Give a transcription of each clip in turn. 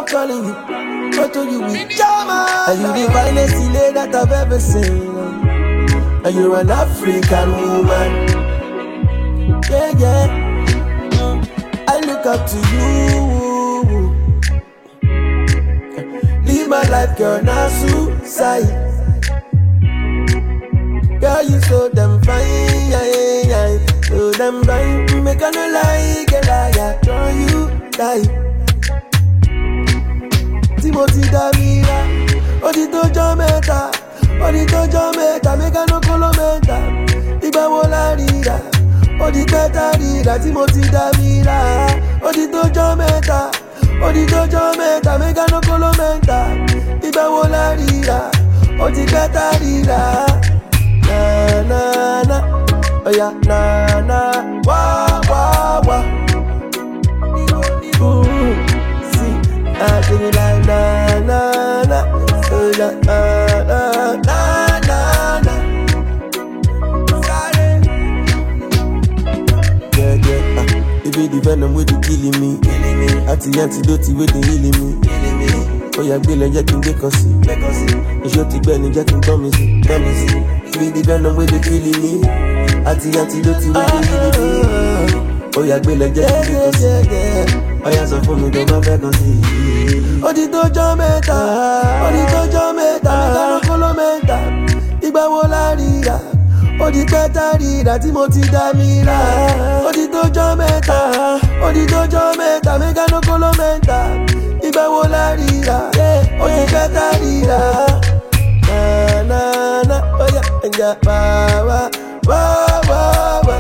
calling you. What do you with Jama? And you the finest lady that I've ever seen. And you're an African woman. Yeah, yeah. I look up to you. Live my life, girl, not suicide. Girl, you so damn fine, so damn fine. Make a no lie, girl, I adore you, die. Timothy Damira, Odito Jamaica, make a no colomenta. Iba wola rida, Odito Tarida, Timothy Damira, Odito Jamaica, make a no colomenta. Iba wola rida, Odito Tarida. Na na na, oh yeah, na na, wah wah wah. See, I sing it like na na na, oh yeah, na na na na na. Yeah yeah, it be the venom with the killing me. Antidote with the healing me. Oh yeah, Bill and Jack and Decosi. You should take Benny Jack and Tommy. Be the venom with the killing me. Antidote with the healing me. Oh yeah, Bill and Jack and Decosi. Oh yeah, so for me, don't have vacancy. Odito Jamaica, Megano Colomenta. Iba wola rida, Odito Tarida, Timothy Damira. Odito Jamaica, Megano Colomenta. Iba wola rida, Odito Tarida. Na na na, oh yeah, yeah, wah wah wah wah.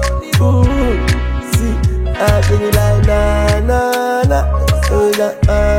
See, I sing it like na na na, oh yeah.